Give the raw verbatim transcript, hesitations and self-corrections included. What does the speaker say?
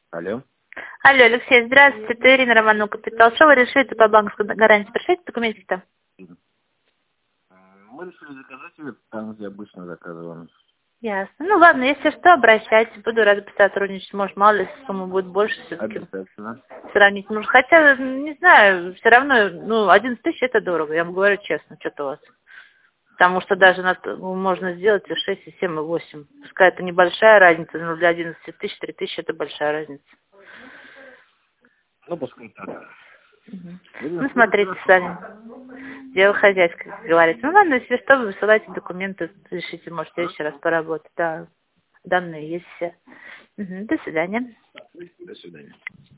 Алло. Алло, Алексей, здравствуйте, это Ирина Романова, Капитал. Что вы решите по банковской гарантии? Пришлите документики-то? Мы решили заказать ее там, где обычно заказываем. Ясно. Ну ладно, если что, обращайтесь, буду рада сотрудничать. Может, мало ли, сумма будет больше все-таки. Обязательно. Сравнить нужно. Хотя, не знаю, все равно, ну, одиннадцать тысяч это дорого, я вам говорю честно, что-то у вас. Потому что даже на, можно сделать и шесть, и семь, и восемь. Пускай это небольшая разница, но для одиннадцати тысяч три тысячи это большая разница. Ну, пускай так. Мгм. Ирина, Ну, спасибо, смотрите хорошо. сами. Дело хозяйское, как говорится. Ну ладно, если что, вы высылайте документы, решите, может, в следующий раз поработать. Да, данные есть все. Мгм. До свидания. До свидания.